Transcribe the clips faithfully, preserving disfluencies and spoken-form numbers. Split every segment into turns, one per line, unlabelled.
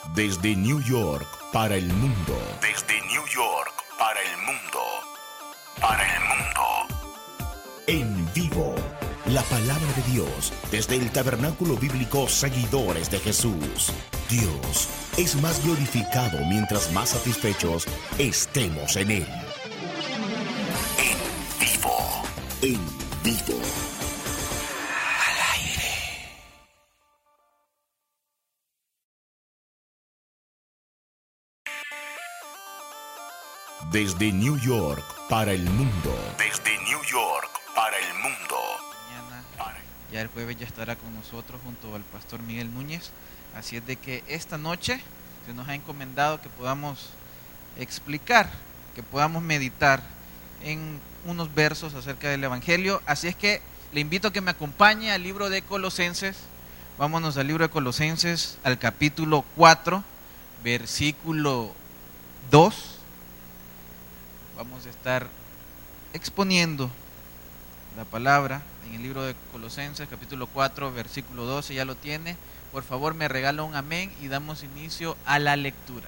Desde New York para el mundo. Desde New York para el mundo. Para el mundo. En vivo. La palabra de Dios desde el Tabernáculo Bíblico Seguidores de Jesús. Dios es más glorificado mientras más satisfechos estemos en Él. En vivo. En vivo. Al aire. Desde New York para el mundo. Desde New York para el mundo.
Ya el jueves ya estará con nosotros junto al pastor Miguel Núñez. Así es de que esta noche se nos ha encomendado que podamos explicar, que podamos meditar en unos versos acerca del Evangelio. Así es que le invito a que me acompañe al libro de Colosenses. Vámonos al libro de Colosenses, al capítulo cuatro, versículo dos. Vamos a estar exponiendo la palabra en el libro de Colosenses, capítulo cuatro, versículo doce, ya lo tiene. Por favor, me regala un amén y damos inicio a la lectura.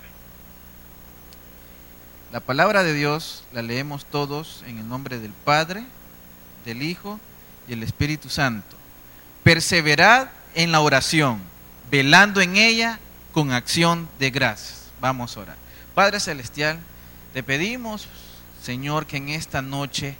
La palabra de Dios la leemos todos en el nombre del Padre, del Hijo y el Espíritu Santo. Perseverad en la oración, velando en ella con acción de gracias. Vamos a orar. Padre Celestial, te pedimos, Señor, que en esta noche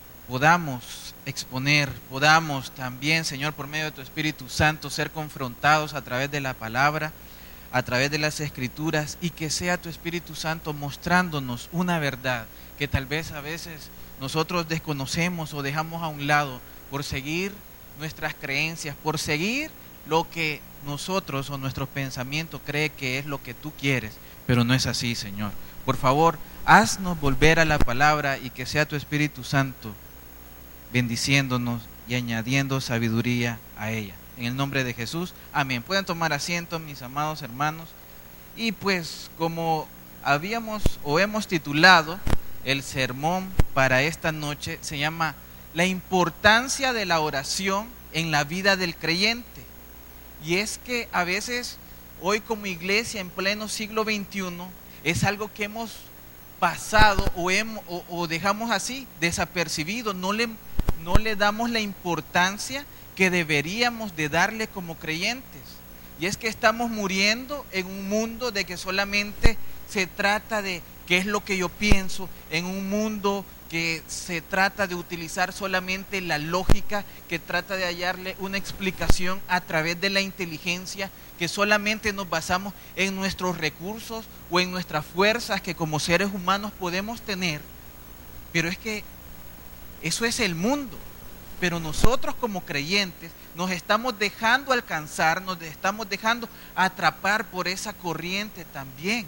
podamos exponer, podamos también, Señor, por medio de tu Espíritu Santo, ser confrontados a través de la palabra, a través de las Escrituras, y que sea tu Espíritu Santo mostrándonos una verdad que tal vez a veces nosotros desconocemos o dejamos a un lado por seguir nuestras creencias, por seguir lo que nosotros o nuestro pensamiento cree que es lo que tú quieres, pero no es así, Señor. Por favor, haznos volver a la palabra y que sea tu Espíritu Santo bendiciéndonos y añadiendo sabiduría a ella. En el nombre de Jesús, amén. Pueden tomar asiento, mis amados hermanos. Y pues, como habíamos o hemos titulado el sermón para esta noche, se llama La importancia de la oración en la vida del creyente. Y es que a veces, hoy como iglesia en pleno siglo veintiuno, es algo que hemos pasado o, hemos, o, o dejamos así, desapercibido, no le no le damos la importancia que deberíamos de darle como creyentes. Y es que estamos muriendo en un mundo de que solamente se trata de qué es lo que yo pienso, en un mundo que se trata de utilizar solamente la lógica, que trata de hallarle una explicación a través de la inteligencia, que solamente nos basamos en nuestros recursos o en nuestras fuerzas que como seres humanos podemos tener. Pero es que eso es el mundo, pero nosotros como creyentes nos estamos dejando alcanzar, nos estamos dejando atrapar por esa corriente también.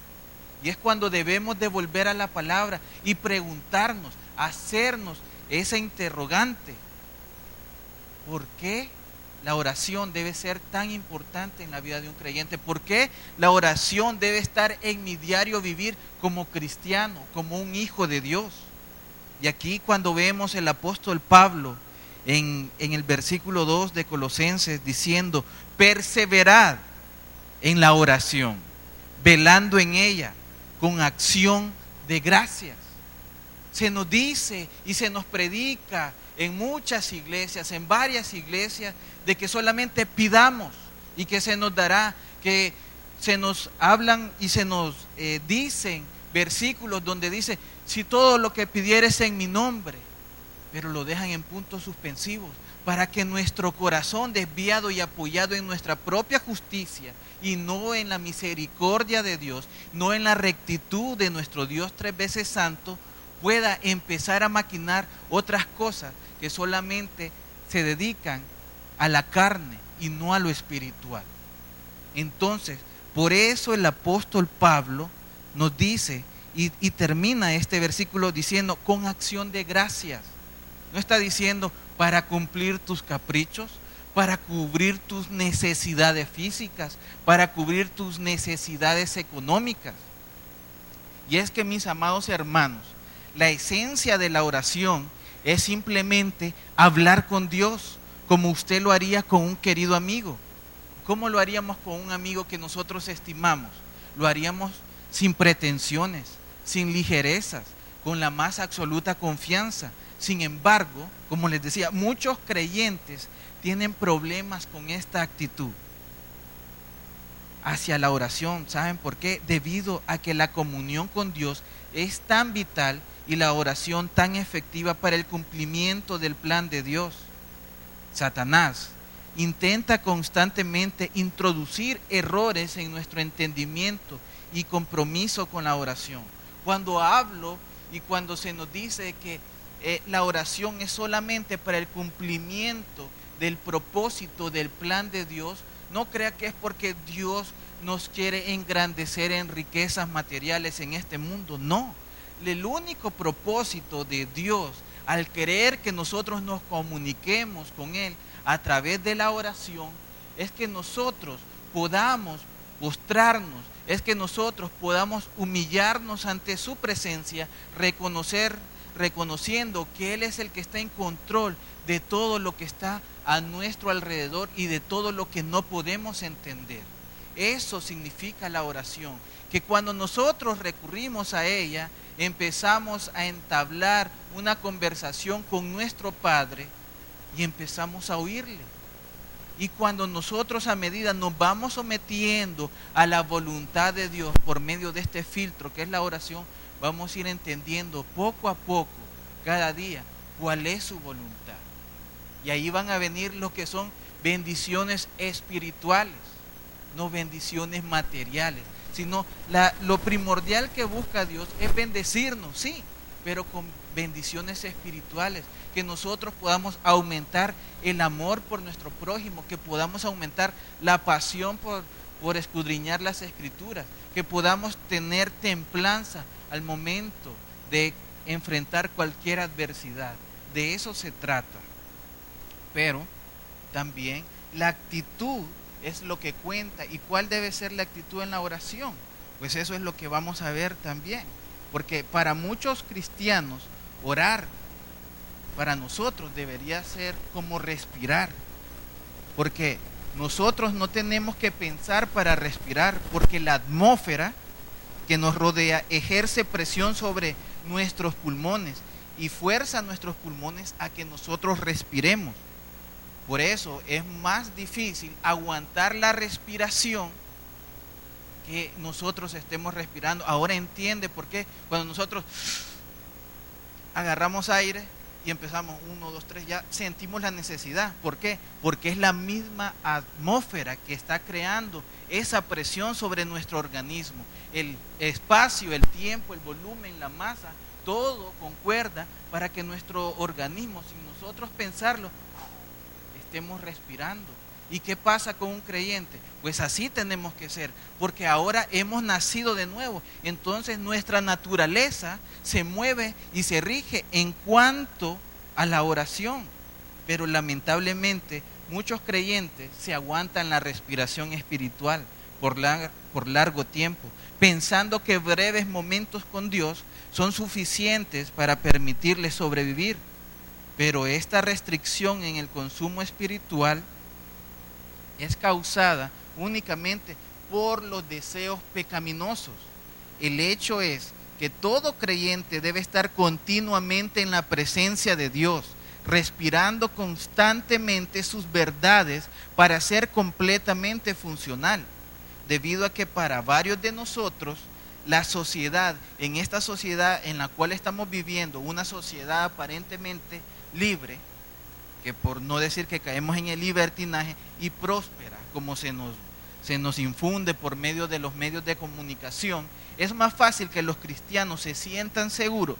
Y es cuando debemos de volver a la palabra y preguntarnos, hacernos esa interrogante. ¿Por qué la oración debe ser tan importante en la vida de un creyente? ¿Por qué la oración debe estar en mi diario vivir como cristiano, como un hijo de Dios? Y aquí cuando vemos el apóstol Pablo en, en el versículo dos de Colosenses diciendo, perseverad en la oración, velando en ella con acción de gracias. Se nos dice y se nos predica en muchas iglesias, en varias iglesias, de que solamente pidamos y que se nos dará, que se nos hablan y se nos eh, dicen versículos donde dice, si todo lo que pidieres en mi nombre, pero lo dejan en puntos suspensivos, para que nuestro corazón desviado y apoyado en nuestra propia justicia y no en la misericordia de Dios, no en la rectitud de nuestro Dios tres veces santo, pueda empezar a maquinar otras cosas que solamente se dedican a la carne y no a lo espiritual. Entonces, por eso el apóstol Pablo nos dice y, y termina este versículo diciendo con acción de gracias. No está diciendo para cumplir tus caprichos, para cubrir tus necesidades físicas, para cubrir tus necesidades económicas. Y es que, mis amados hermanos, la esencia de la oración es simplemente hablar con Dios, como usted lo haría con un querido amigo. ¿Cómo lo haríamos con un amigo que nosotros estimamos? Lo haríamos sin pretensiones, sin ligerezas, con la más absoluta confianza. Sin embargo, como les decía, muchos creyentes tienen problemas con esta actitud hacia la oración. ¿Saben por qué? Debido a que la comunión con Dios es tan vital y la oración tan efectiva para el cumplimiento del plan de Dios. Satanás intenta constantemente introducir errores en nuestro entendimiento y compromiso con la oración. Cuando hablo y cuando se nos dice que eh, la oración es solamente para el cumplimiento del propósito del plan de Dios, no crea que es porque Dios nos quiere engrandecer en riquezas materiales en este mundo. No, el único propósito de Dios al querer que nosotros nos comuniquemos con Él a través de la oración es que nosotros podamos postrarnos, es que nosotros podamos humillarnos ante su presencia, reconocer, reconociendo que Él es el que está en control de todo lo que está a nuestro alrededor y de todo lo que no podemos entender. Eso significa la oración, que cuando nosotros recurrimos a ella, empezamos a entablar una conversación con nuestro Padre y empezamos a oírle. Y cuando nosotros a medida nos vamos sometiendo a la voluntad de Dios por medio de este filtro que es la oración, vamos a ir entendiendo poco a poco, cada día, cuál es su voluntad. Y ahí van a venir lo que son bendiciones espirituales, no bendiciones materiales, sino la, lo primordial que busca Dios es bendecirnos, sí, pero con bendiciones espirituales, que nosotros podamos aumentar el amor por nuestro prójimo, que podamos aumentar la pasión por, por escudriñar las escrituras, que podamos tener templanza al momento de enfrentar cualquier adversidad. De eso se trata. Pero también la actitud es lo que cuenta. ¿Y cuál debe ser la actitud en la oración? Pues eso es lo que vamos a ver también. Porque para muchos cristianos, orar para nosotros debería ser como respirar. Porque nosotros no tenemos que pensar para respirar, porque la atmósfera que nos rodea ejerce presión sobre nuestros pulmones y fuerza a nuestros pulmones a que nosotros respiremos. Por eso es más difícil aguantar la respiración que nosotros estemos respirando. Ahora entiende por qué cuando nosotros agarramos aire y empezamos uno, dos, tres, ya sentimos la necesidad. ¿Por qué? Porque es la misma atmósfera que está creando esa presión sobre nuestro organismo. El espacio, el tiempo, el volumen, la masa, todo concuerda para que nuestro organismo, sin nosotros pensarlo, estemos respirando. ¿Y qué pasa con un creyente? Pues así tenemos que ser, porque ahora hemos nacido de nuevo. Entonces nuestra naturaleza se mueve y se rige en cuanto a la oración. Pero lamentablemente muchos creyentes se aguantan la respiración espiritual por, lar- por largo tiempo, pensando que breves momentos con Dios son suficientes para permitirles sobrevivir. Pero esta restricción en el consumo espiritual es causada únicamente por los deseos pecaminosos. El hecho es que todo creyente debe estar continuamente en la presencia de Dios, respirando constantemente sus verdades para ser completamente funcional, debido a que para varios de nosotros la sociedad, en esta sociedad en la cual estamos viviendo, una sociedad aparentemente libre, que por no decir que caemos en el libertinaje, y próspera, como se nos, se nos infunde por medio de los medios de comunicación, es más fácil que los cristianos se sientan seguros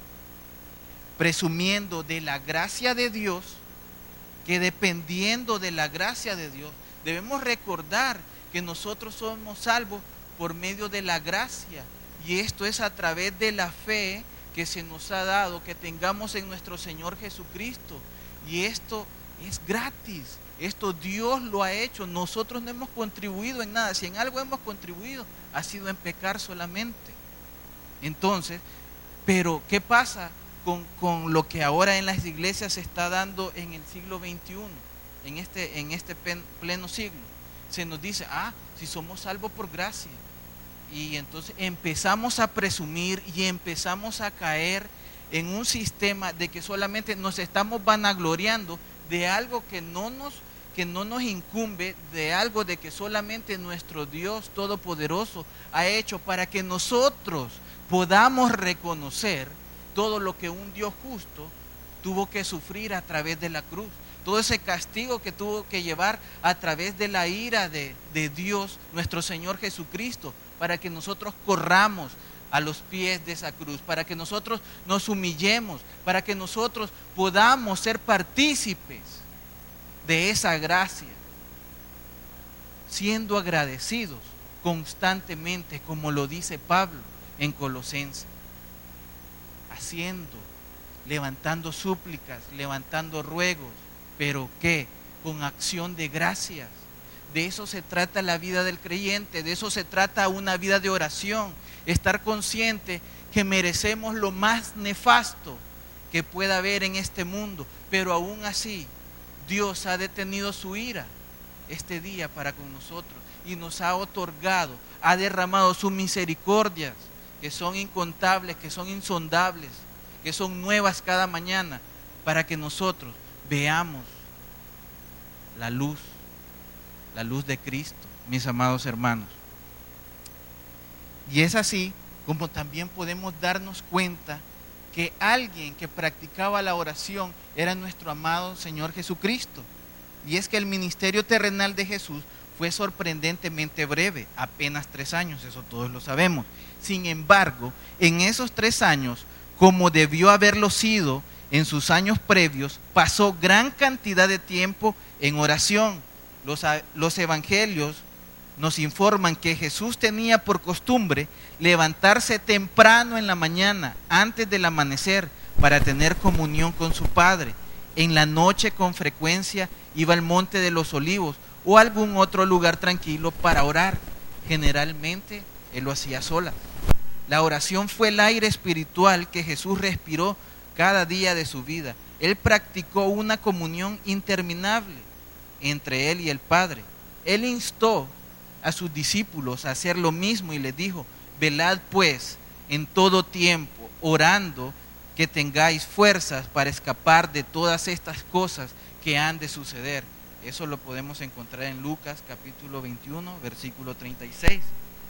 presumiendo de la gracia de Dios que dependiendo de la gracia de Dios. Debemos recordar que nosotros somos salvos por medio de la gracia, y esto es a través de la fe que se nos ha dado, que tengamos en nuestro Señor Jesucristo. Y esto es gratis, esto Dios lo ha hecho, nosotros no hemos contribuido en nada. Si en algo hemos contribuido, ha sido en pecar solamente. Entonces, pero ¿qué pasa con, con lo que ahora en las iglesias se está dando en el siglo veintiuno, en este, en este pleno siglo? se nos dice, ah, si somos salvos por gracia. Y entonces empezamos a presumir y empezamos a caer en un sistema de que solamente nos estamos vanagloriando de algo que no nos, que no nos incumbe, de algo de que solamente nuestro Dios Todopoderoso ha hecho para que nosotros podamos reconocer todo lo que un Dios justo tuvo que sufrir a través de la cruz. Todo ese castigo que tuvo que llevar a través de la ira de, de Dios, nuestro Señor Jesucristo, para que nosotros corramos a los pies de esa cruz, para que nosotros nos humillemos, para que nosotros podamos ser partícipes de esa gracia, siendo agradecidos constantemente, como lo dice Pablo en Colosenses, haciendo, levantando súplicas, levantando ruegos, pero ¿qué? Con acción de gracias. De eso se trata la vida del creyente, de eso se trata una vida de oración, estar consciente que merecemos lo más nefasto que pueda haber en este mundo, pero aún así Dios ha detenido su ira este día para con nosotros y nos ha otorgado, ha derramado sus misericordias, que son incontables, que son insondables, que son nuevas cada mañana, para que nosotros veamos la luz, la luz de Cristo, mis amados hermanos. Y es así como también podemos darnos cuenta que alguien que practicaba la oración era nuestro amado Señor Jesucristo. Y es que el ministerio terrenal de Jesús fue sorprendentemente breve, apenas tres años, eso todos lo sabemos. Sin embargo, en esos tres años, como debió haberlo sido en sus años previos, pasó gran cantidad de tiempo en oración. Los, los evangelios nos informan que Jesús tenía por costumbre levantarse temprano en la mañana, antes del amanecer, para tener comunión con su Padre. En la noche, con frecuencia, iba al Monte de los Olivos o a algún otro lugar tranquilo para orar. Generalmente, él lo hacía sola. La oración fue el aire espiritual que Jesús respiró cada día de su vida. Él practicó una comunión interminable entre él y el Padre. Él instó a sus discípulos a hacer lo mismo y les dijo: velad pues en todo tiempo, orando, que tengáis fuerzas para escapar de todas estas cosas que han de suceder. Eso lo podemos encontrar en Lucas capítulo veintiuno, versículo treinta y seis.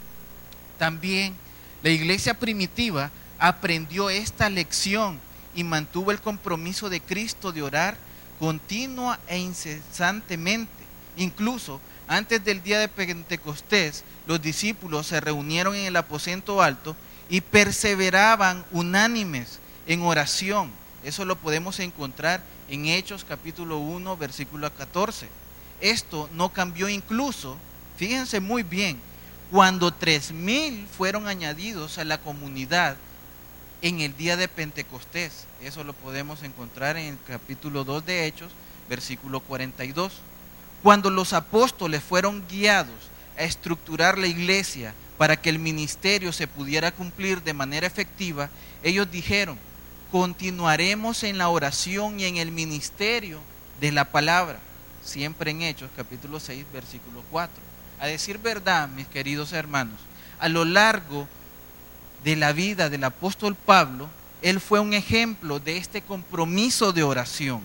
También la iglesia primitiva aprendió esta lección y mantuvo el compromiso de Cristo de orar continua e incesantemente. Incluso antes del día de Pentecostés, los discípulos se reunieron en el aposento alto y perseveraban unánimes en oración. Eso lo podemos encontrar en Hechos capítulo uno, versículo catorce. Esto no cambió incluso, fíjense muy bien, cuando tres mil fueron añadidos a la comunidad en el día de Pentecostés. Eso lo podemos encontrar en el capítulo dos de Hechos, versículo cuarenta y dos. Cuando los apóstoles fueron guiados a estructurar la iglesia para que el ministerio se pudiera cumplir de manera efectiva, ellos dijeron: continuaremos en la oración y en el ministerio de la palabra. Siempre en Hechos capítulo seis, versículo cuatro. A decir verdad, mis queridos hermanos, a lo largo de la vida del apóstol Pablo, él fue un ejemplo de este compromiso de oración.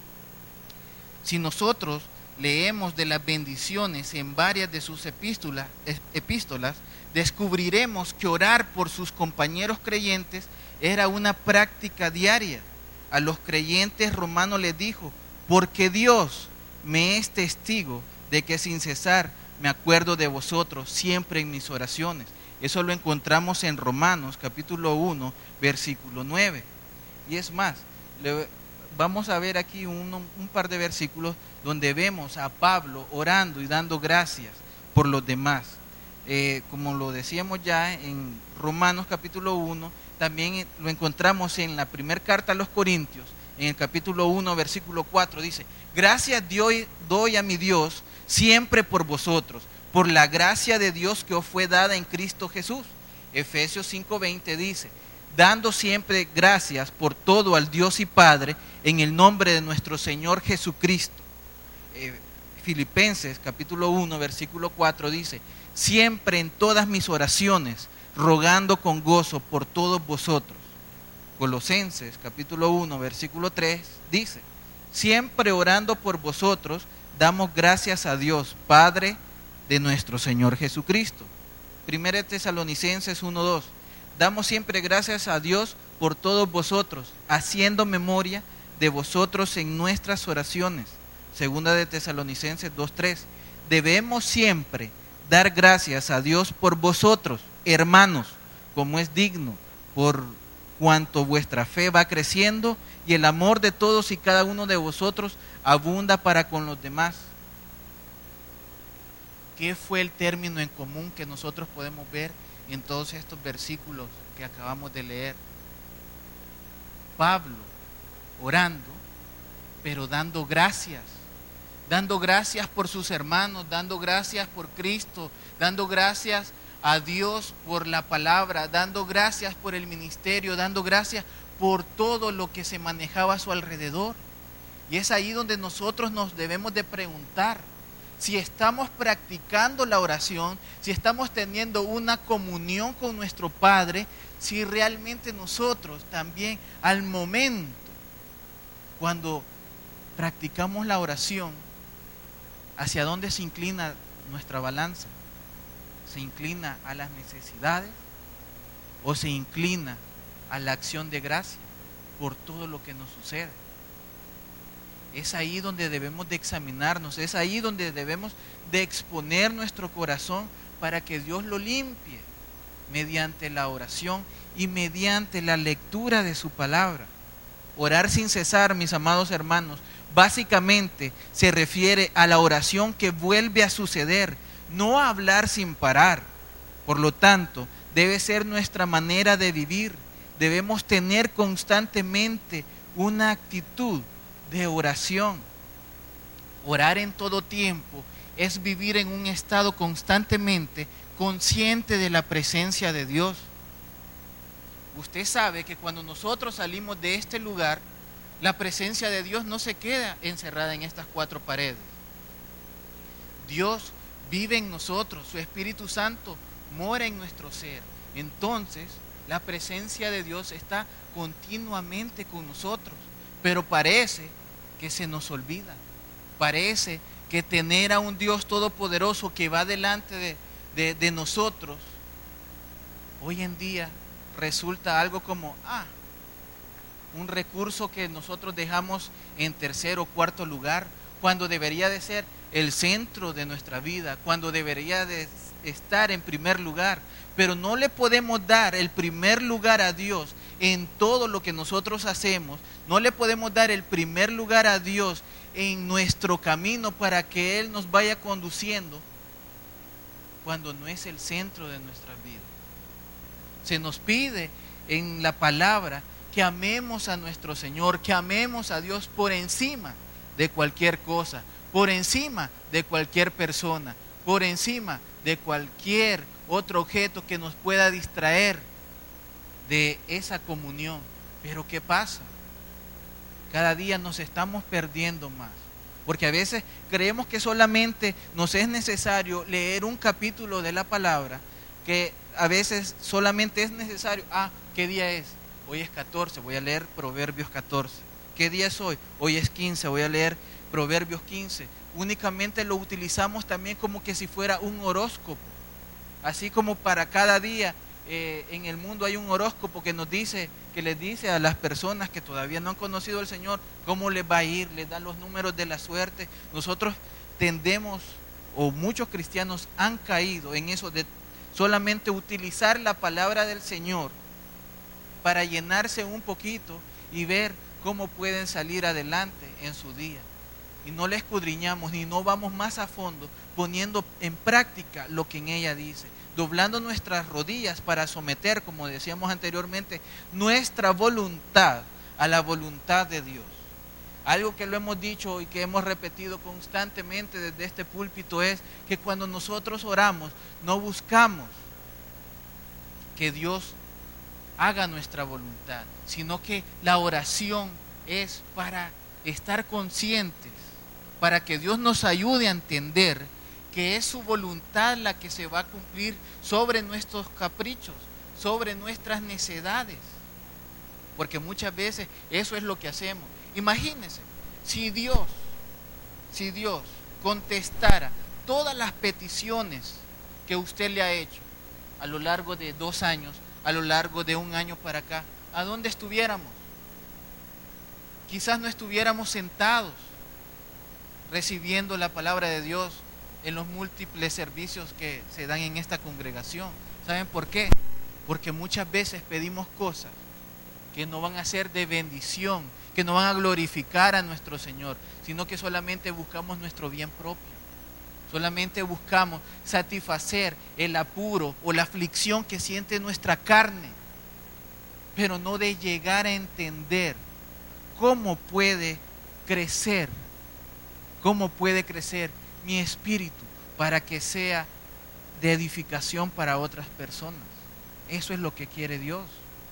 Si nosotros leemos de las bendiciones en varias de sus epístolas, epístolas, descubriremos que orar por sus compañeros creyentes era una práctica diaria. A los creyentes romanos les dijo: porque Dios me es testigo de que sin cesar me acuerdo de vosotros siempre en mis oraciones. Eso lo encontramos en Romanos capítulo uno, versículo nueve. Y es más, le, vamos a ver aquí un, un par de versículos donde vemos a Pablo orando y dando gracias por los demás. Eh, como lo decíamos ya en Romanos capítulo uno, también lo encontramos en la primera carta a los Corintios, en el capítulo uno, versículo cuatro, dice: gracias doy, doy a mi Dios siempre por vosotros, por la gracia de Dios que os fue dada en Cristo Jesús. Efesios cinco veinte dice: dando siempre gracias por todo al Dios y Padre, en el nombre de nuestro Señor Jesucristo. Eh, Filipenses capítulo uno, versículo cuatro dice, siempre en todas mis oraciones, rogando con gozo por todos vosotros. Colosenses capítulo uno, versículo tres dice, siempre orando por vosotros, damos gracias a Dios, Padre de nuestro Señor Jesucristo. Primera Tesalonicenses uno, dos, damos siempre gracias a Dios por todos vosotros, haciendo memoria de vosotros en nuestras oraciones. Segunda de Tesalonicenses dos, tres, debemos siempre dar gracias a Dios por vosotros, hermanos, como es digno, por cuanto vuestra fe va creciendo y el amor de todos y cada uno de vosotros abunda para con los demás. ¿Qué fue el término en común que nosotros podemos ver en todos estos versículos que acabamos de leer? Pablo orando, pero dando gracias, dando gracias por sus hermanos, dando gracias por Cristo, dando gracias a Dios por la palabra, dando gracias por el ministerio, dando gracias por todo lo que se manejaba a su alrededor. Y es ahí donde nosotros nos debemos de preguntar si estamos practicando la oración, si estamos teniendo una comunión con nuestro Padre, si realmente nosotros también al momento, cuando practicamos la oración, ¿hacia dónde se inclina nuestra balanza? ¿Se inclina a las necesidades o se inclina a la acción de gracia por todo lo que nos sucede? Es ahí donde debemos de examinarnos, es ahí donde debemos de exponer nuestro corazón para que Dios lo limpie mediante la oración y mediante la lectura de su palabra. Orar sin cesar, mis amados hermanos, básicamente se refiere a la oración que vuelve a suceder, no a hablar sin parar. Por lo tanto, debe ser nuestra manera de vivir. Debemos tener constantemente una actitud de oración. Orar en todo tiempo es vivir en un estado constantemente consciente de la presencia de Dios. Usted sabe que cuando nosotros salimos de este lugar, la presencia de Dios no se queda encerrada en estas cuatro paredes. Dios vive en nosotros, su Espíritu Santo mora en nuestro ser. Entonces, la presencia de Dios está continuamente con nosotros, pero parece que se nos olvida. Parece que tener a un Dios todopoderoso que va delante de, de, de nosotros, hoy en día resulta algo como, ah, un recurso que nosotros dejamos en tercer o cuarto lugar, cuando debería de ser el centro de nuestra vida, cuando debería de estar en primer lugar. Pero no le podemos dar el primer lugar a Dios en todo lo que nosotros hacemos. No le podemos dar el primer lugar a Dios en nuestro camino para que Él nos vaya conduciendo cuando no es el centro de nuestra vida. Se nos pide en la palabra que amemos a nuestro Señor, que amemos a Dios por encima de cualquier cosa, por encima de cualquier persona, por encima de cualquier otro objeto que nos pueda distraer de esa comunión. Pero ¿qué pasa? Cada día nos estamos perdiendo más, porque a veces creemos que solamente nos es necesario leer un capítulo de la palabra, que a veces solamente es necesario, ah, ¿qué día es? Hoy es catorce, voy a leer Proverbios catorce. ¿Qué día es hoy? Hoy es quince, voy a leer Proverbios quince. Únicamente lo utilizamos también como que si fuera un horóscopo. Así como para cada día eh, en el mundo hay un horóscopo que nos dice, que les dice a las personas que todavía no han conocido al Señor cómo les va a ir, les da los números de la suerte. Nosotros tendemos, o muchos cristianos han caído en eso de solamente utilizar la palabra del Señor para llenarse un poquito y ver cómo pueden salir adelante en su día. Y no le escudriñamos ni no vamos más a fondo poniendo en práctica lo que en ella dice, doblando nuestras rodillas para someter, como decíamos anteriormente, nuestra voluntad a la voluntad de Dios. Algo que lo hemos dicho y que hemos repetido constantemente desde este púlpito es que cuando nosotros oramos no buscamos que Dios haga nuestra voluntad, sino que la oración es para estar conscientes para que Dios nos ayude a entender que es su voluntad la que se va a cumplir sobre nuestros caprichos, sobre nuestras necedades. Porque muchas veces eso es lo que hacemos. Imagínense, si Dios, si Dios contestara todas las peticiones que usted le ha hecho a lo largo de dos años, a lo largo de un año para acá, ¿a dónde estuviéramos? Quizás no estuviéramos sentados recibiendo la palabra de Dios en los múltiples servicios que se dan en esta congregación. ¿Saben por qué? Porque muchas veces pedimos cosas que no van a ser de bendición, que no van a glorificar a nuestro Señor, sino que solamente buscamos nuestro bien propio. Solamente buscamos satisfacer el apuro o la aflicción que siente nuestra carne, pero no de llegar a entender cómo puede crecer, cómo puede crecer mi espíritu para que sea de edificación para otras personas. Eso es lo que quiere Dios.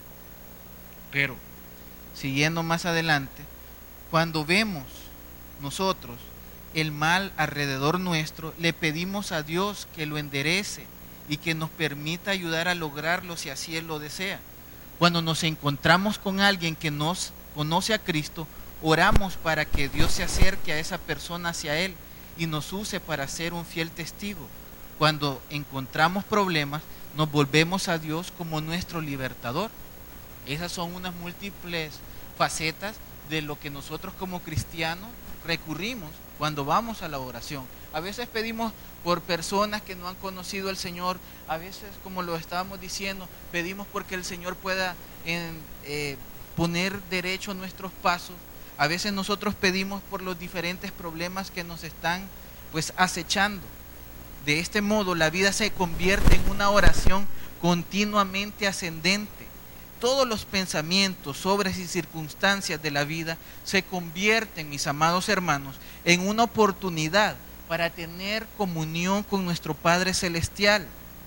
Pero, siguiendo más adelante, cuando vemos nosotros el mal alrededor nuestro, le pedimos a Dios que lo enderece y que nos permita ayudar a lograrlo si así Él lo desea. Cuando nos encontramos con alguien que nos conoce a Cristo, oramos para que Dios se acerque a esa persona hacia Él y nos use para ser un fiel testigo. Cuando encontramos problemas, nos volvemos a Dios como nuestro libertador. Esas son unas múltiples facetas de lo que nosotros como cristianos recurrimos cuando vamos a la oración. A veces pedimos por personas que no han conocido al Señor, a veces, como lo estábamos diciendo, pedimos porque el Señor pueda en, eh, poner derecho a nuestros pasos. A veces nosotros pedimos por los diferentes problemas que nos están pues acechando. De este modo la vida se convierte en una oración continuamente ascendente. Todos los pensamientos, obras y circunstancias de la vida se convierten, mis amados hermanos, en una oportunidad para tener comunión con nuestro Padre Celestial.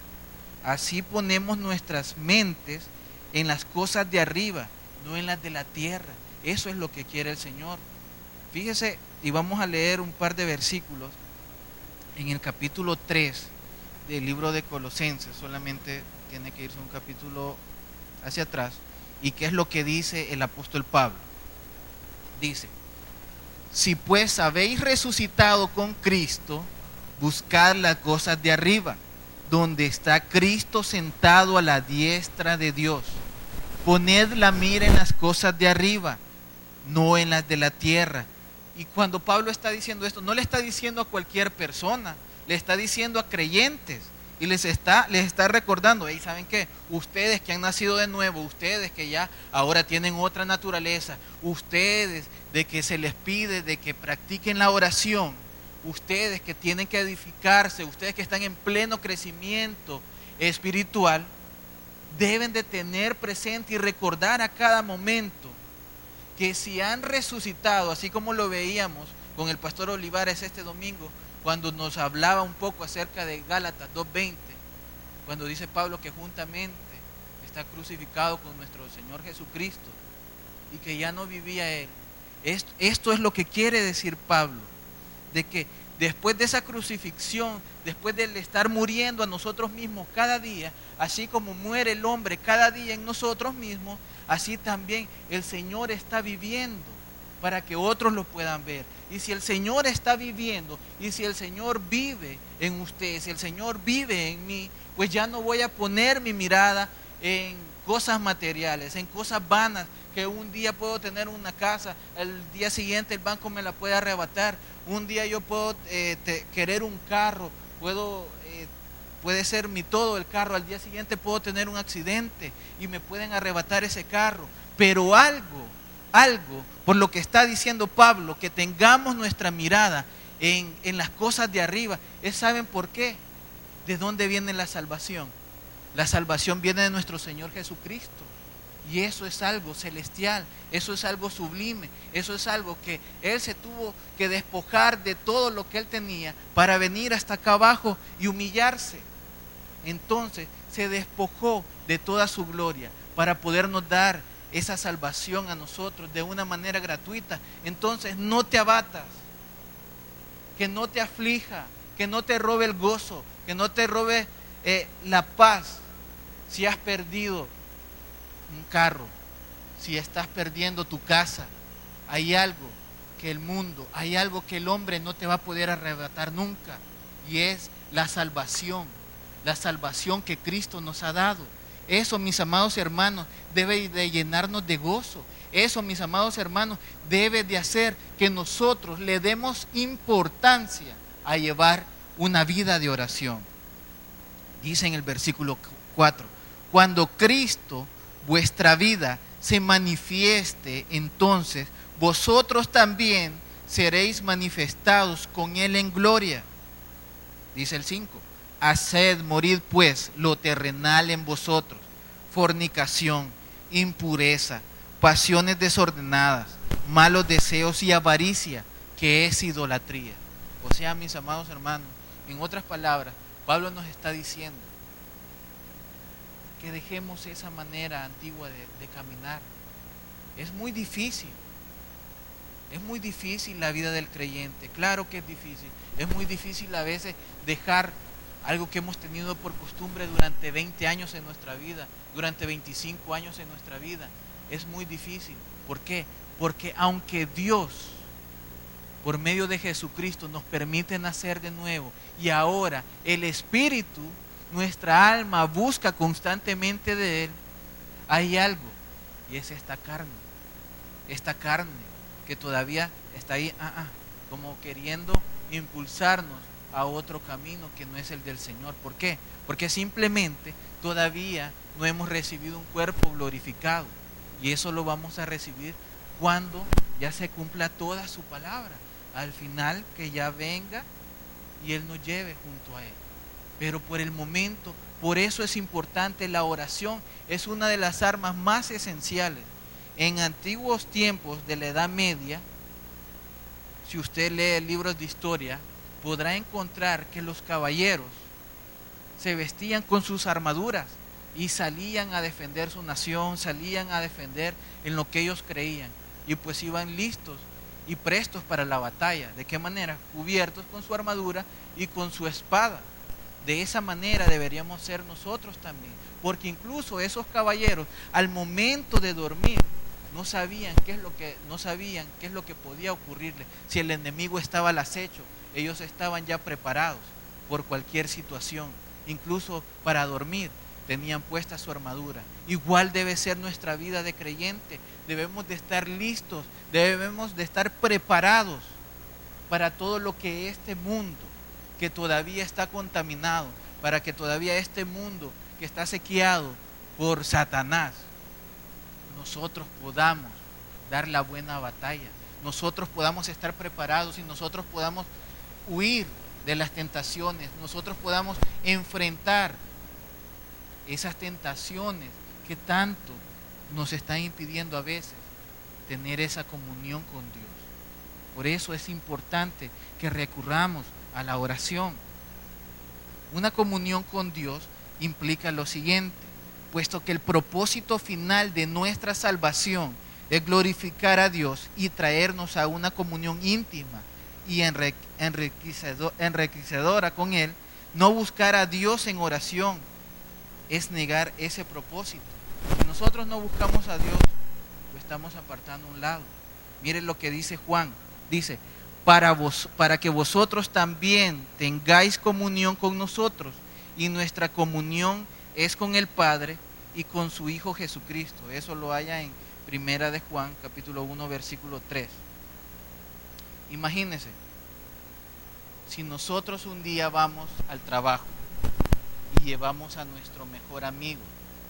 Así ponemos nuestras mentes en las cosas de arriba, no en las de la tierra. Eso es lo que quiere el Señor. Fíjese, y vamos a leer un par de versículos en el capítulo tres del libro de Colosenses. Solamente tiene que irse un capítulo hacia atrás. ¿Y qué es lo que dice el apóstol Pablo? Dice: si pues habéis resucitado con Cristo, buscad las cosas de arriba, donde está Cristo sentado a la diestra de Dios. Poned la mira en las cosas de arriba, no en las de la tierra. Y cuando Pablo está diciendo esto, no le está diciendo a cualquier persona, le está diciendo a creyentes. Y les está, les está recordando, ¿y saben qué? Ustedes que han nacido de nuevo, ustedes que ya ahora tienen otra naturaleza, ustedes de que se les pide de que practiquen la oración, ustedes que tienen que edificarse, ustedes que están en pleno crecimiento espiritual, deben de tener presente y recordar a cada momento que si han resucitado, así como lo veíamos con el pastor Olivares este domingo, cuando nos hablaba un poco acerca de Gálatas dos veinte, cuando dice Pablo que juntamente está crucificado con nuestro Señor Jesucristo y que ya no vivía Él. Esto, esto es lo que quiere decir Pablo, de que después de esa crucifixión, después de estar muriendo a nosotros mismos cada día, así como muere el hombre cada día en nosotros mismos, así también el Señor está viviendo para que otros lo puedan ver. Y si el Señor está viviendo, y si el Señor vive en usted, si el Señor vive en mí, pues ya no voy a poner mi mirada en cosas materiales, en cosas vanas, que un día puedo tener una casa, el día siguiente el banco me la puede arrebatar, un día yo puedo eh, te, querer un carro, puedo, eh, puede ser mi todo el carro, al día siguiente puedo tener un accidente y me pueden arrebatar ese carro, pero algo, algo, por lo que está diciendo Pablo, que tengamos nuestra mirada en, en las cosas de arriba, es, ¿saben por qué? ¿De dónde viene la salvación? La salvación viene de nuestro Señor Jesucristo. Y eso es algo celestial, eso es algo sublime, eso es algo que Él se tuvo que despojar de todo lo que Él tenía para venir hasta acá abajo y humillarse. Entonces se despojó de toda su gloria para podernos dar esa salvación a nosotros de una manera gratuita. Entonces no te abatas, que no te aflija, que no te robe el gozo, que no te robe eh, la paz. Si has perdido un carro, si estás perdiendo tu casa, hay algo que el mundo, hay algo que el hombre no te va a poder arrebatar nunca, y es la salvación, la salvación que Cristo nos ha dado. Eso, mis amados hermanos, debe de llenarnos de gozo. Eso, mis amados hermanos, debe de hacer que nosotros le demos importancia a llevar una vida de oración. Dice en el versículo cuatro, cuando Cristo, vuestra vida, se manifieste, entonces vosotros también seréis manifestados con Él en gloria. Dice el cinco, haced morir pues lo terrenal en vosotros, fornicación, impureza, pasiones desordenadas, malos deseos y avaricia, que es idolatría. O sea, mis amados hermanos, en otras palabras, Pablo nos está diciendo que dejemos esa manera antigua de, de caminar. Es muy difícil, es muy difícil la vida del creyente, claro que es difícil, es muy difícil a veces dejar algo que hemos tenido por costumbre durante veinte años en nuestra vida, durante veinticinco años en nuestra vida. Es muy difícil. ¿Por qué? Porque aunque Dios, por medio de Jesucristo, nos permite nacer de nuevo, y ahora el Espíritu, nuestra alma busca constantemente de Él, hay algo, y es esta carne, esta carne que todavía está ahí, ah, ah, como queriendo impulsarnos a otro camino que no es el del Señor. ¿Por qué? Porque simplemente todavía no hemos recibido un cuerpo glorificado, y eso lo vamos a recibir cuando ya se cumpla toda su palabra, al final, que ya venga y Él nos lleve junto a Él. Pero por el momento, por eso es importante la oración, es una de las armas más esenciales. En antiguos tiempos de la Edad Media, si usted lee libros de historia, podrá encontrar que los caballeros se vestían con sus armaduras y salían a defender su nación, salían a defender en lo que ellos creían, y pues iban listos y prestos para la batalla. ¿De qué manera? Cubiertos con su armadura y con su espada. De esa manera deberíamos ser nosotros también, porque incluso esos caballeros, al momento de dormir, no sabían qué es lo que no sabían qué es lo que podía ocurrirle. Si el enemigo estaba al acecho, ellos estaban ya preparados por cualquier situación. Incluso para dormir tenían puesta su armadura. Igual debe ser nuestra vida de creyente. Debemos de estar listos, debemos de estar preparados para todo lo que este mundo, que todavía está contaminado, para que todavía este mundo que está sequeado por Satanás, nosotros podamos dar la buena batalla, nosotros podamos estar preparados y nosotros podamos huir de las tentaciones, nosotros podamos enfrentar esas tentaciones que tanto nos están impidiendo a veces tener esa comunión con Dios. Por eso es importante que recurramos a la oración. Una comunión con Dios implica lo siguiente: puesto que el propósito final de nuestra salvación es glorificar a Dios y traernos a una comunión íntima y enriquecedora con Él, no buscar a Dios en oración es negar ese propósito. Si nosotros no buscamos a Dios, lo estamos apartando a un lado. Miren lo que dice Juan, dice, para, vos, para que vosotros también tengáis comunión con nosotros, y nuestra comunión es con el Padre y con su Hijo Jesucristo. Eso lo haya en Primera de Juan, capítulo uno, versículo tres. Imagínense, si nosotros un día vamos al trabajo y llevamos a nuestro mejor amigo,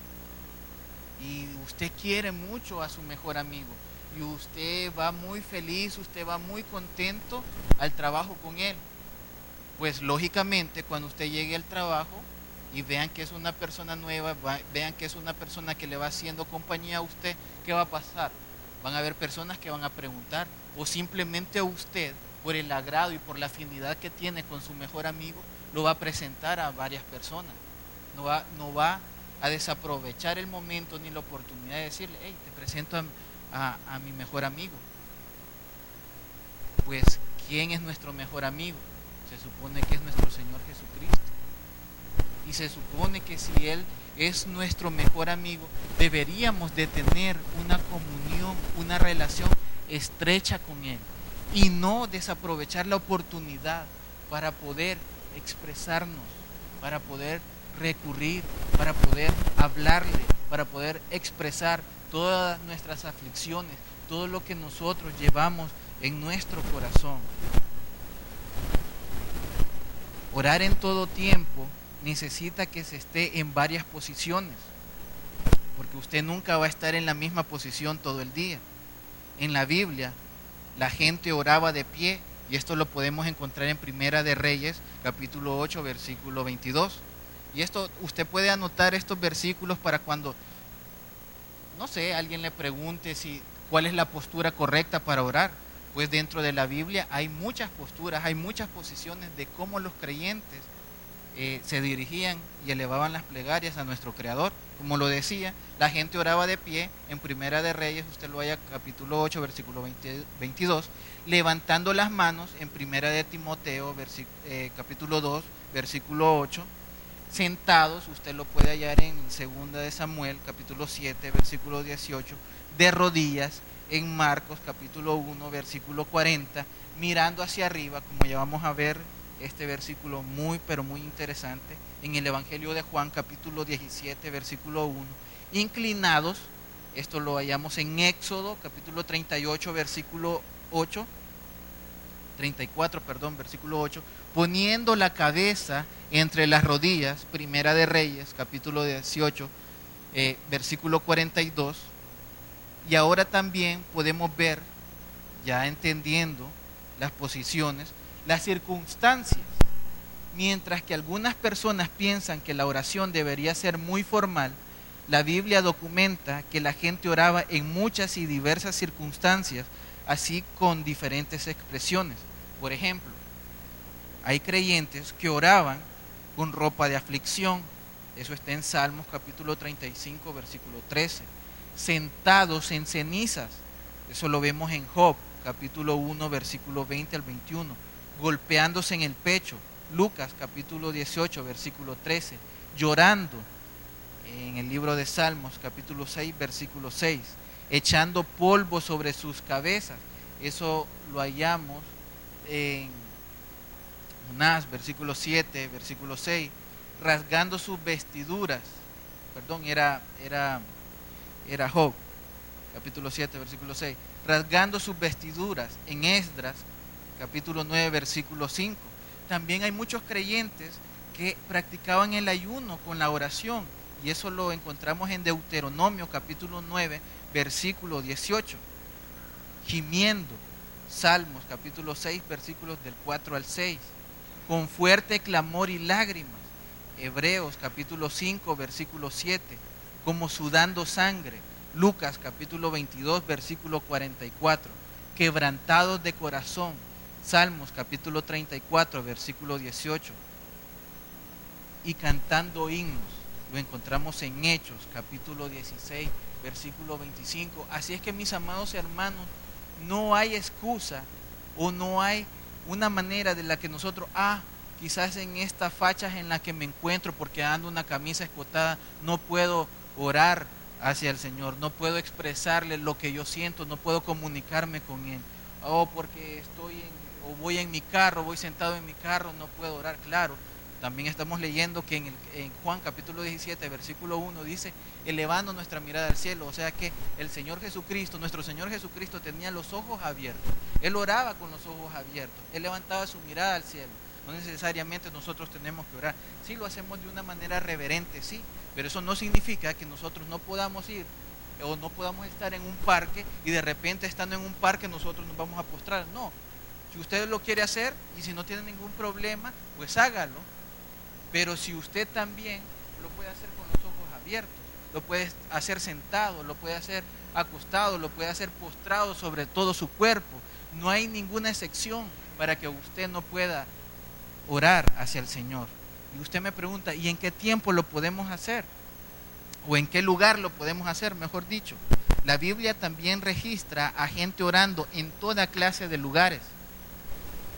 y usted quiere mucho a su mejor amigo, y usted va muy feliz, usted va muy contento al trabajo con él, pues lógicamente cuando usted llegue al trabajo y vean que es una persona nueva, vean que es una persona que le va haciendo compañía a usted, ¿qué va a pasar? Van a haber personas que van a preguntar, o simplemente a usted, por el agrado y por la afinidad que tiene con su mejor amigo, lo va a presentar a varias personas. No va, no va a desaprovechar el momento ni la oportunidad de decirle, hey, te presento a, a, a mi mejor amigo. Pues ¿quién es nuestro mejor amigo? Se supone que es nuestro Señor Jesucristo. Y se supone que si Él es nuestro mejor amigo, deberíamos de tener una comunión, una relación estrecha con Él. Y no desaprovechar la oportunidad para poder expresarnos, para poder recurrir, para poder hablarle, para poder expresar todas nuestras aflicciones, todo lo que nosotros llevamos en nuestro corazón. Orar en todo tiempo necesita que se esté en varias posiciones, porque usted nunca va a estar en la misma posición todo el día. En la Biblia, la gente oraba de pie, y esto lo podemos encontrar en Primera de Reyes, capítulo ocho, versículo veintidós. Y esto, usted puede anotar estos versículos para cuando, no sé, alguien le pregunte si, cuál es la postura correcta para orar. Pues dentro de la Biblia hay muchas posturas, hay muchas posiciones de cómo los creyentes eh, se dirigían y elevaban las plegarias a nuestro Creador. Como lo decía, la gente oraba de pie en Primera de Reyes, usted lo haya capítulo ocho, versículo veintidós, levantando las manos en Primera de Timoteo, eh, capítulo dos, versículo ocho, sentados, usted lo puede hallar en Segunda de Samuel, capítulo siete, versículo dieciocho, de rodillas, en Marcos, capítulo uno, versículo cuarenta, mirando hacia arriba, como ya vamos a ver este versículo muy, pero muy interesante, en el Evangelio de Juan, capítulo diecisiete, versículo uno, inclinados, esto lo hallamos en Éxodo, capítulo treinta y ocho, versículo ocho, treinta y cuatro, perdón, versículo ocho, poniendo la cabeza entre las rodillas, Primera de Reyes, capítulo dieciocho, eh, versículo cuarenta y dos, y ahora también podemos ver, ya entendiendo las posiciones, las circunstancias. Mientras que algunas personas piensan que la oración debería ser muy formal, la Biblia documenta que la gente oraba en muchas y diversas circunstancias, así con diferentes expresiones. Por ejemplo, hay creyentes que oraban con ropa de aflicción, eso está en Salmos capítulo treinta y cinco, versículo trece. Sentados en cenizas, eso lo vemos en Job capítulo uno, versículo veinte al veintiuno. Golpeándose en el pecho, Lucas capítulo dieciocho, versículo trece. Llorando, en el libro de Salmos capítulo seis, versículo seis. Echando polvo sobre sus cabezas, eso lo hallamos en Jonás, versículo siete, versículo seis. Rasgando sus vestiduras, perdón, era, era, era Job, capítulo siete, versículo seis. Rasgando sus vestiduras, en Esdras, capítulo nueve, versículo cinco. También hay muchos creyentes que practicaban el ayuno con la oración, y eso lo encontramos en Deuteronomio, capítulo nueve, versículo dieciocho. Gimiendo, Salmos, capítulo seis, versículos del cuatro al seis. Con fuerte clamor y lágrimas, Hebreos, capítulo cinco, versículo siete. Como sudando sangre, Lucas, capítulo veintidós, versículo cuarenta y cuatro. Quebrantados de corazón, Salmos, capítulo treinta y cuatro, versículo dieciocho. Y cantando himnos, lo encontramos en Hechos, capítulo dieciséis, versículo veinticinco. Así es que, mis amados hermanos, no hay excusa o no hay una manera de la que nosotros, ah, quizás en esta facha en la que me encuentro, porque ando una camisa escotada, no puedo orar hacia el Señor, no puedo expresarle lo que yo siento, no puedo comunicarme con Él. O porque estoy en, o voy en mi carro, voy sentado en mi carro, no puedo orar. Claro, también estamos leyendo que en, el, en Juan capítulo diecisiete, versículo uno, dice, elevando nuestra mirada al cielo. O sea que el Señor Jesucristo, nuestro Señor Jesucristo, tenía los ojos abiertos. Él oraba con los ojos abiertos. Él levantaba su mirada al cielo. No necesariamente nosotros tenemos que orar. Sí, lo hacemos de una manera reverente, sí, pero eso no significa que nosotros no podamos ir o no podamos estar en un parque y de repente, estando en un parque, nosotros nos vamos a postrar. No, si usted lo quiere hacer y si no tiene ningún problema, pues hágalo. Pero si usted también lo puede hacer con los ojos abiertos, lo puede hacer sentado, lo puede hacer acostado, lo puede hacer postrado sobre todo su cuerpo. No hay ninguna excepción para que usted no pueda orar hacia el Señor. Y usted me pregunta, ¿y en qué tiempo lo podemos hacer? ¿O en qué lugar lo podemos hacer, mejor dicho? La Biblia también registra a gente orando en toda clase de lugares.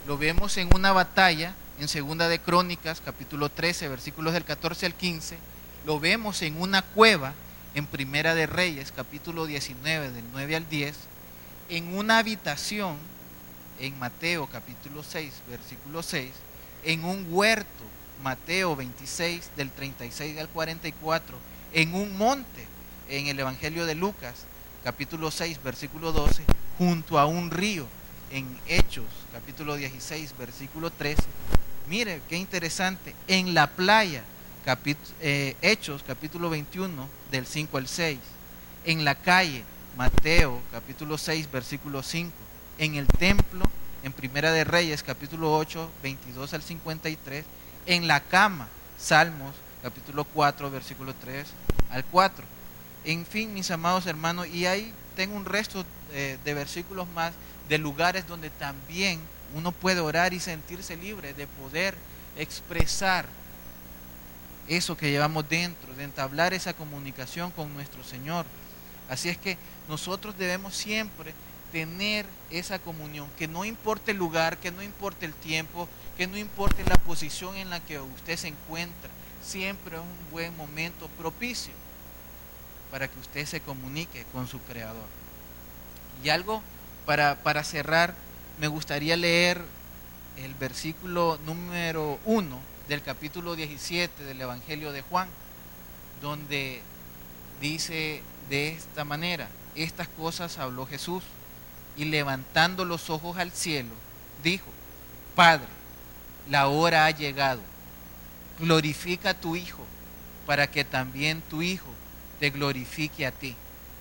lo vemos en una batalla en Segunda de Crónicas, capítulo trece, versículos del catorce al quince, lo vemos en una cueva en Primera de Reyes, capítulo diecinueve, del nueve al diez, en una habitación en Mateo, capítulo seis, versículo seis, en un huerto, Mateo veintiséis, del treinta y seis al cuarenta y cuatro, en un monte, en el Evangelio de Lucas, capítulo seis, versículo doce, junto a un río, en Hechos, capítulo dieciséis, versículo trece. Mire, qué interesante, en la playa, capítulo, eh, Hechos, capítulo veintiuno, del cinco al seis, en la calle, Mateo, capítulo seis, versículo cinco, en el templo, en Primera de Reyes, capítulo ocho, veintidós al cincuenta y tres, en la cama, Salmos, capítulo cuatro, versículo tres al cuatro. En fin, mis amados hermanos, y ahí tengo un resto eh, de versículos más, de lugares donde también uno puede orar y sentirse libre de poder expresar eso que llevamos dentro, de entablar esa comunicación con nuestro Señor. Así es que nosotros debemos siempre tener esa comunión, que no importe el lugar, que no importe el tiempo, que no importe la posición en la que usted se encuentra, siempre es un buen momento propicio para que usted se comunique con su Creador. Y algo para, para cerrar, me gustaría leer el versículo número uno del capítulo diecisiete del Evangelio de Juan, donde dice de esta manera: estas cosas habló Jesús, y levantando los ojos al cielo, dijo: Padre, la hora ha llegado, glorifica a tu Hijo, para que también tu Hijo te glorifique a ti.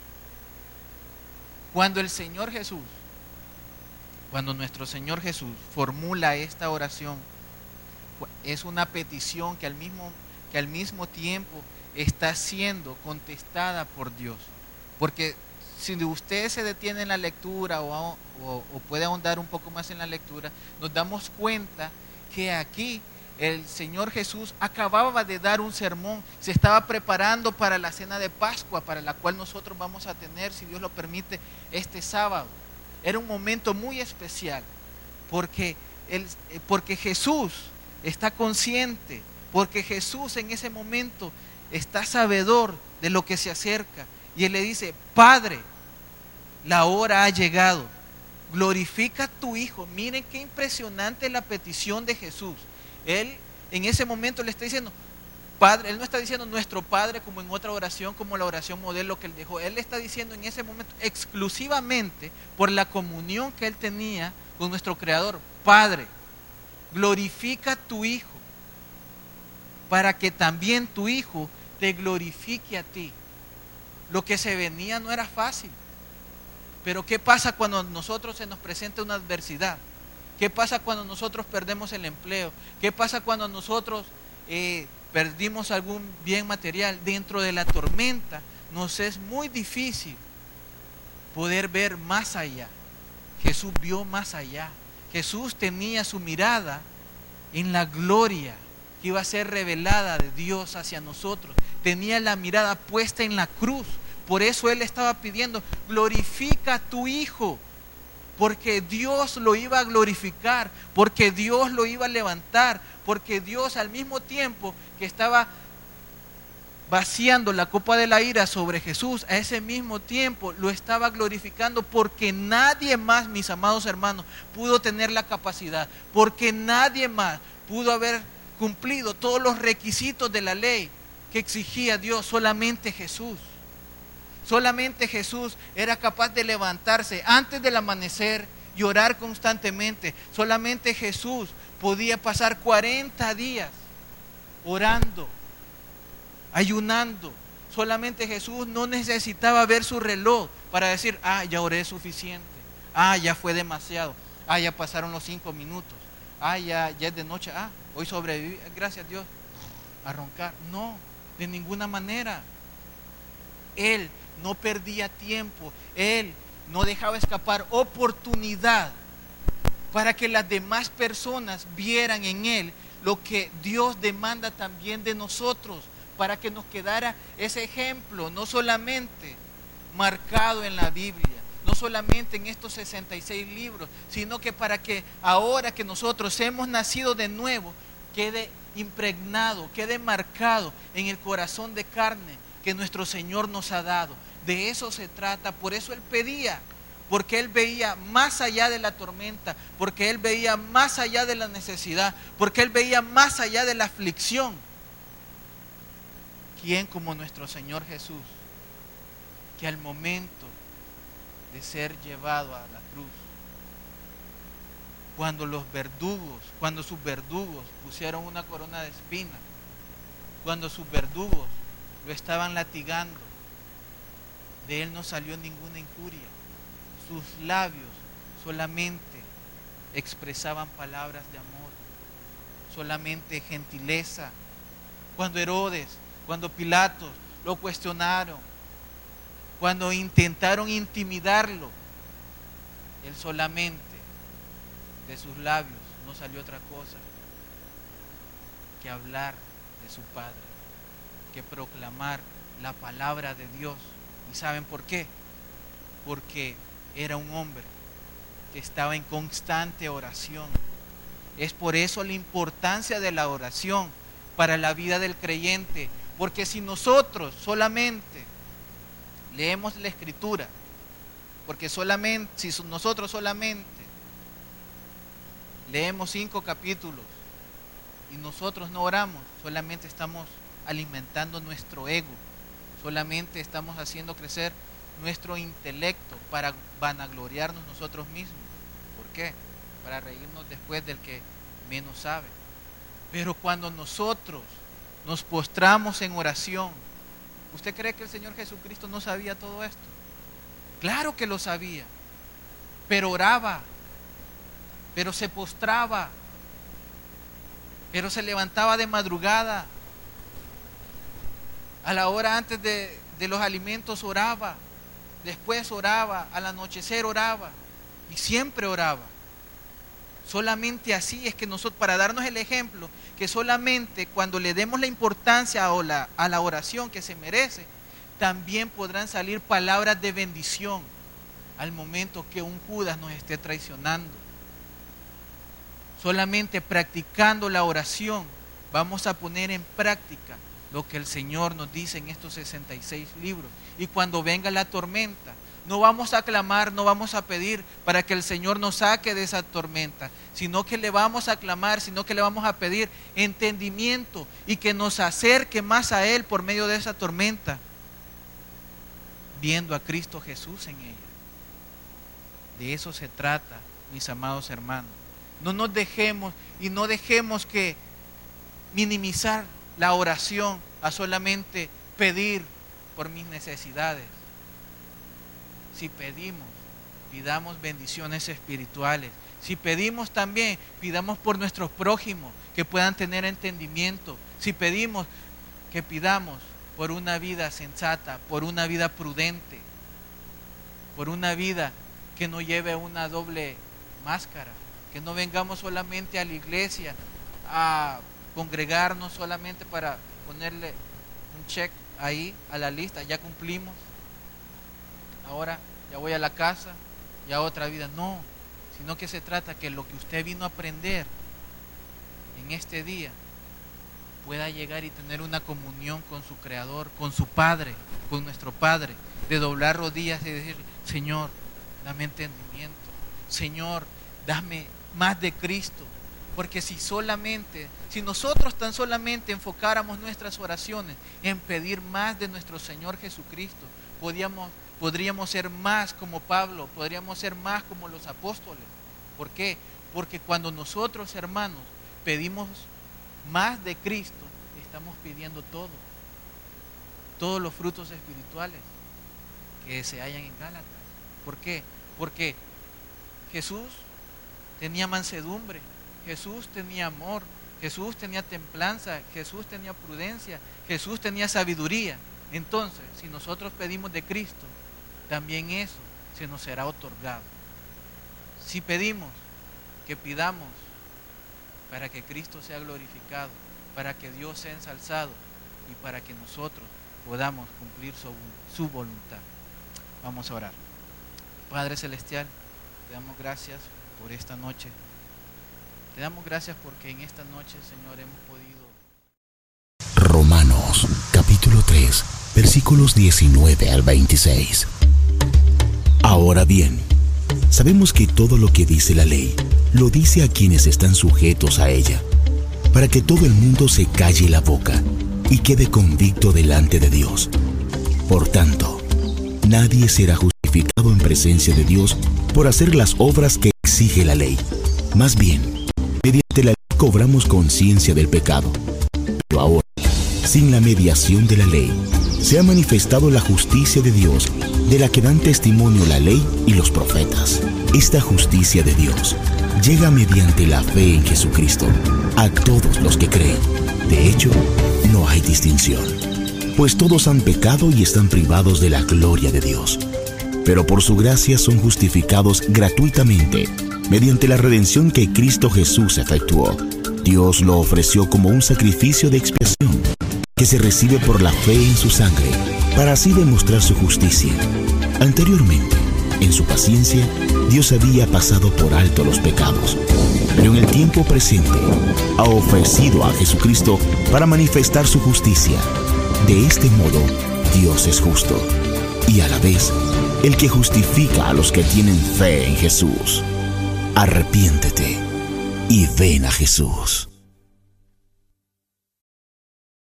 Cuando el Señor Jesús, cuando nuestro Señor Jesús formula esta oración, es una petición que al mismo, que al mismo tiempo está siendo contestada por Dios. Porque si usted se detiene en la lectura o, o, o puede ahondar un poco más en la lectura, nos damos cuenta que aquí el Señor Jesús acababa de dar un sermón, se estaba preparando para la cena de Pascua, para la cual nosotros vamos a tener, si Dios lo permite, este sábado. Era un momento muy especial, porque, el, porque Jesús está consciente, porque Jesús en ese momento está sabedor de lo que se acerca, y Él le dice: Padre, la hora ha llegado, glorifica a tu Hijo. Miren qué impresionante la petición de Jesús. Él en ese momento le está diciendo: Padre, Él no está diciendo nuestro Padre como en otra oración, como la oración modelo que Él dejó. Él le está diciendo en ese momento, exclusivamente por la comunión que Él tenía con nuestro Creador: Padre, glorifica a tu Hijo, para que también tu Hijo te glorifique a ti. Lo que se venía no era fácil. Pero ¿qué pasa cuando a nosotros se nos presenta una adversidad? ¿Qué pasa cuando nosotros perdemos el empleo? ¿Qué pasa cuando nosotros eh, perdimos algún bien material? Dentro de la tormenta nos es muy difícil poder ver más allá. Jesús vio más allá. Jesús tenía su mirada en la gloria que iba a ser revelada de Dios hacia nosotros. Tenía la mirada puesta en la cruz. Por eso Él estaba pidiendo: glorifica a tu Hijo, porque Dios lo iba a glorificar, porque Dios lo iba a levantar, porque Dios, al mismo tiempo que estaba vaciando la copa de la ira sobre Jesús, a ese mismo tiempo lo estaba glorificando, porque nadie más, mis amados hermanos, pudo tener la capacidad, porque nadie más pudo haber cumplido todos los requisitos de la ley que exigía Dios. Solamente Jesús. Solamente Jesús era capaz de levantarse antes del amanecer y orar constantemente. Solamente Jesús podía pasar cuarenta días orando, ayunando. Solamente Jesús no necesitaba ver su reloj para decir: ah, ya oré suficiente, ah, ya fue demasiado, ah, ya pasaron los cinco minutos, ah, ya, ya es de noche, ah, hoy sobreviví, gracias a Dios, a roncar. No, de ninguna manera. Él no perdía tiempo, Él no dejaba escapar oportunidad para que las demás personas vieran en Él lo que Dios demanda también de nosotros, para que nos quedara ese ejemplo, no solamente marcado en la Biblia, no solamente en estos sesenta y seis libros, sino que para que ahora que nosotros hemos nacido de nuevo, quede impregnado, quede marcado en el corazón de carne que nuestro Señor nos ha dado. De eso se trata, por eso Él pedía, porque Él veía más allá de la tormenta, porque Él veía más allá de la necesidad, porque Él veía más allá de la aflicción. ¿Quién como nuestro Señor Jesús, que al momento de ser llevado a la cruz, cuando los verdugos, cuando sus verdugos pusieron una corona de espinas, cuando sus verdugos lo estaban latigando, de Él no salió ninguna injuria? Sus labios solamente expresaban palabras de amor, solamente gentileza. Cuando Herodes, cuando Pilatos lo cuestionaron, cuando intentaron intimidarlo, Él solamente, de sus labios no salió otra cosa que hablar de su Padre, que proclamar la palabra de Dios. ¿Y saben por qué? Porque era un hombre que estaba en constante oración. Es por eso la importancia de la oración para la vida del creyente, porque si nosotros solamente leemos la Escritura, porque solamente, si nosotros solamente leemos cinco capítulos y nosotros no oramos, solamente estamos alimentando nuestro ego, solamente estamos haciendo crecer nuestro intelecto para vanagloriarnos nosotros mismos. ¿Por qué? Para reírnos después del que menos sabe. Pero cuando nosotros nos postramos en oración, ¿usted cree que el Señor Jesucristo no sabía todo esto? Claro que lo sabía, pero oraba, pero se postraba, pero se levantaba de madrugada. A la hora antes de, de los alimentos oraba, después oraba, al anochecer oraba, y siempre oraba. Solamente así es que nosotros, para darnos el ejemplo, que solamente cuando le demos la importancia a la, a la oración que se merece, también podrán salir palabras de bendición al momento que un Judas nos esté traicionando. Solamente practicando la oración vamos a poner en práctica lo que el Señor nos dice en estos sesenta y seis libros. Y cuando venga la tormenta, no vamos a clamar, no vamos a pedir para que el Señor nos saque de esa tormenta, sino que le vamos a clamar, sino que le vamos a pedir entendimiento y que nos acerque más a Él por medio de esa tormenta, viendo a Cristo Jesús en ella. De eso se trata, mis amados hermanos. No nos dejemos y no dejemos que minimizar la oración a solamente pedir por mis necesidades. Si pedimos, pidamos bendiciones espirituales. Si pedimos también, pidamos por nuestros prójimos que puedan tener entendimiento. Si pedimos, que pidamos por una vida sensata, por una vida prudente, por una vida que no lleve una doble máscara, que no vengamos solamente a la iglesia a congregarnos solamente para ponerle un check ahí a la lista, ya cumplimos, ahora ya voy a la casa, ya otra vida. No, sino que se trata que lo que usted vino a aprender en este día pueda llegar y tener una comunión con su Creador, con su Padre, con nuestro Padre, de doblar rodillas y decir: Señor, dame entendimiento, Señor, dame más de Cristo. Porque si solamente, si nosotros tan solamente enfocáramos nuestras oraciones en pedir más de nuestro Señor Jesucristo, podríamos, podríamos ser más como Pablo, podríamos ser más como los apóstoles. ¿Por qué? Porque cuando nosotros, hermanos, pedimos más de Cristo, estamos pidiendo todo, todos los frutos espirituales que se hallan en Gálatas. ¿Por qué? Porque Jesús tenía mansedumbre, Jesús tenía amor, Jesús tenía templanza, Jesús tenía prudencia, Jesús tenía sabiduría. Entonces, si nosotros pedimos de Cristo, también eso se nos será otorgado. Si pedimos, que pidamos para que Cristo sea glorificado, para que Dios sea ensalzado y para que nosotros podamos cumplir su, su voluntad. Vamos a orar. Padre Celestial, te damos gracias por esta noche. Te damos gracias porque en esta noche, Señor, hemos podido...
Romanos, capítulo tres, versículos diecinueve al veintiséis. Ahora bien, sabemos que todo lo que dice la ley, lo dice a quienes están sujetos a ella, para que todo el mundo se calle la boca y quede convicto delante de Dios. Por tanto, nadie será justificado en presencia de Dios por hacer las obras que exige la ley. Más bien, mediante la ley cobramos conciencia del pecado. Pero ahora, sin la mediación de la ley, se ha manifestado la justicia de Dios, de la que dan testimonio la ley y los profetas. Esta justicia de Dios llega mediante la fe en Jesucristo a todos los que creen. De hecho, no hay distinción, pues todos han pecado y están privados de la gloria de Dios. Pero por su gracia son justificados gratuitamente mediante la redención que Cristo Jesús efectuó. Dios lo ofreció como un sacrificio de expiación que se recibe por la fe en su sangre, para así demostrar su justicia. Anteriormente, en su paciencia, Dios había pasado por alto los pecados, pero en el tiempo presente ha ofrecido a Jesucristo para manifestar su justicia. De este modo, Dios es justo y a la vez el que justifica a los que tienen fe en Jesús. Arrepiéntete y ven a Jesús.